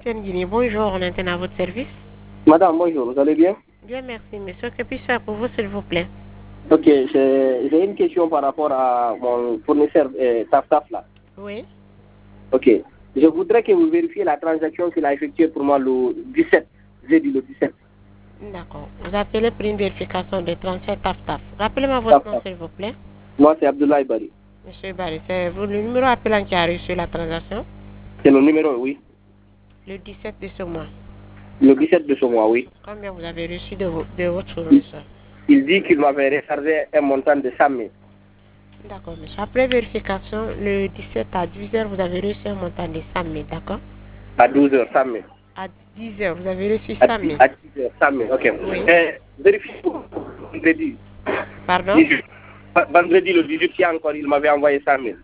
MTN Guinée, bonjour, on est à votre service. Madame, bonjour, vous allez bien? Bien, merci, monsieur. Que puis-je faire pour vous, s'il vous plaît? Ok, j'ai une question par rapport à mon fournisseur TAF là. Oui. Ok, je voudrais que vous vérifiez la transaction qu'il a effectuée pour moi le 17, jeudi le 17. D'accord. Vous appelez pour une vérification de transfert TAF. Rappelez-moi votre nom, s'il vous plaît. Moi, c'est Abdoulaye Bari. Monsieur Barry, c'est vous le numéro appelant qui a reçu la transaction? C'est le numéro, oui. Le 17 de ce mois. Le 17 de ce mois, oui. Combien vous avez reçu de votre fournisseur? Il dit qu'il m'avait réservé un montant de 100 000. D'accord, monsieur. Après vérification, le 17 à 10 h, vous avez reçu un montant de 100 000, d'accord? À 12 h, 100 000. À 10 h, vous avez reçu 100 000. À 10 h, 100 000, ok. Oui. Vérifiez vendredi. Pardon? Vendredi le 18, il m'avait envoyé 100 000.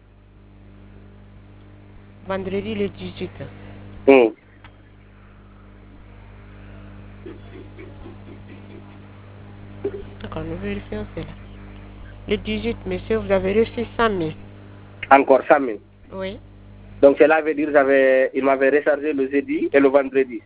Vendredi le 18. D'accord, nous vérifions cela. Le 18, monsieur, vous avez reçu 100 000. Encore 100 000. Oui. Donc cela veut dire il m'avait rechargé le jeudi et le vendredi.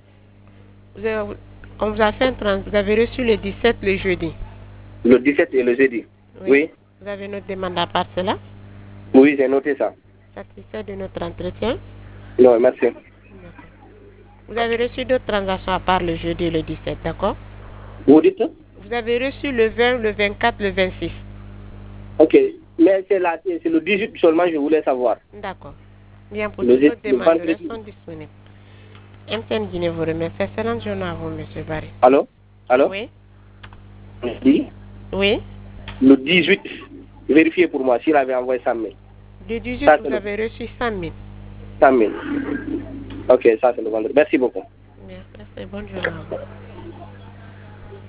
On vous a fait vous avez reçu le 17 le jeudi. Le 17 et le jeudi. Oui. Vous avez notre demande à part cela? Oui, j'ai noté ça. Satisfait de notre entretien? Non, merci. Vous avez reçu d'autres transactions à part le jeudi et le 17, d'accord? Vous dites? Vous avez reçu le 20, le 24, le 26. Ok, mais c'est le 18 seulement, je voulais savoir. D'accord. Bien, pour toutes autres demandes, nous sont disponibles. MTN Guinée vous remercie. Excellente journée à vous, monsieur Barry. Allô? Allô? Oui. Oui. Oui. Le 18, vérifiez pour moi s'il avait envoyé 100 000. Le 18, vous avez reçu 100 000. 100 000. Ok, ça c'est le vendredi. Merci beaucoup. Merci, bonne journée à vous.